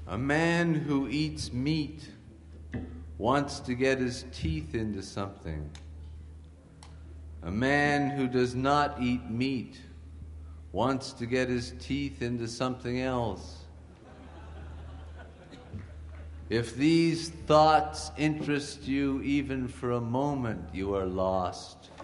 A man who eats meat wants to get his teeth into something. A man who does not eat meat wants to get his teeth into something else. If these thoughts interest you even for a moment, you are lost.